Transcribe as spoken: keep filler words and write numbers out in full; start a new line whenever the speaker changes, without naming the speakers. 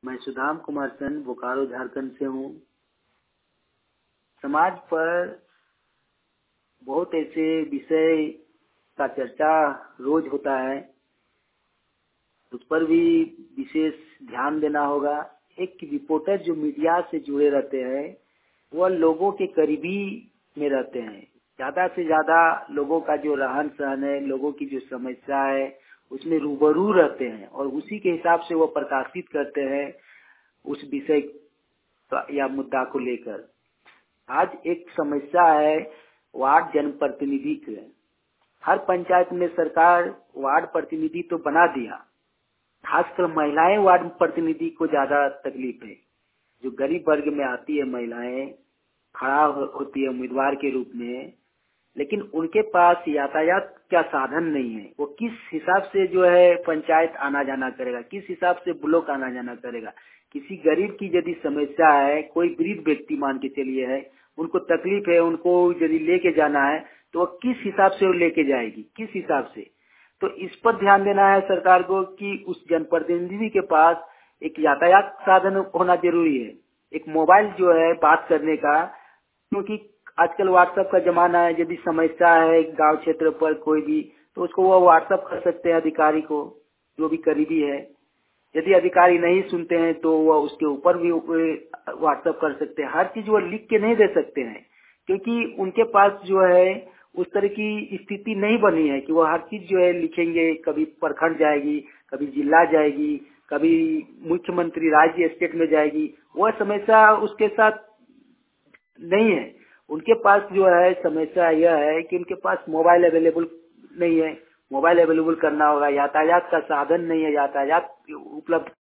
मैं सुदाम कुमार सेन बोकारो झारखंड से हूँ। समाज पर बहुत ऐसे विषय का चर्चा रोज होता है, उस पर भी विशेष ध्यान देना होगा। एक रिपोर्टर जो मीडिया से जुड़े रहते हैं वह लोगों के करीबी में रहते हैं, ज्यादा से ज्यादा लोगों का जो रहन सहन है, लोगों की जो समस्या है उसमें रूबरू रहते हैं और उसी के हिसाब से वो प्रकाशित करते हैं उस विषय या मुद्दा को लेकर। आज एक समस्या है वार्ड जनप्रतिनिधि। हर पंचायत में सरकार वार्ड प्रतिनिधि तो बना दिया, खासकर महिलाएं वार्ड प्रतिनिधि को ज्यादा तकलीफ है। जो गरीब वर्ग में आती है महिलाएं, खड़ा होती है उम्मीदवार के रूप में, लेकिन उनके पास यातायात का साधन नहीं है। वो किस हिसाब से जो है पंचायत आना जाना करेगा, किस हिसाब से ब्लॉक आना जाना करेगा। किसी गरीब की यदि समस्या है, कोई वृद्ध व्यक्ति मान के चलिए है, उनको तकलीफ है, उनको यदि लेके जाना है तो वो किस हिसाब से वो लेके जाएगी, किस हिसाब से। तो इस पर ध्यान देना है सरकार को कि उस जनप्रतिनिधि के पास एक यातायात साधन होना जरूरी है, एक मोबाइल जो है बात करने का, क्योंकि आजकल व्हाट्सएप का जमाना है। यदि समस्या है गांव क्षेत्र पर कोई भी, तो उसको वो व्हाट्सएप कर सकते हैं अधिकारी को, जो भी करीबी है। यदि अधिकारी नहीं सुनते हैं तो वह उसके ऊपर भी व्हाट्सएप कर सकते हैं। हर चीज वो लिख के नहीं दे सकते हैं, क्योंकि उनके पास जो है उस तरह की स्थिति नहीं बनी है कि वो हर चीज जो है लिखेंगे। कभी प्रखंड जाएगी, कभी जिला जाएगी, कभी मुख्यमंत्री राज्य स्टेट में जाएगी, वह समस्या उसके साथ नहीं है। उनके पास जो है समस्या यह है कि उनके पास मोबाइल अवेलेबल नहीं है, मोबाइल अवेलेबल करना होगा। यातायात का साधन नहीं है, यातायात उपलब्ध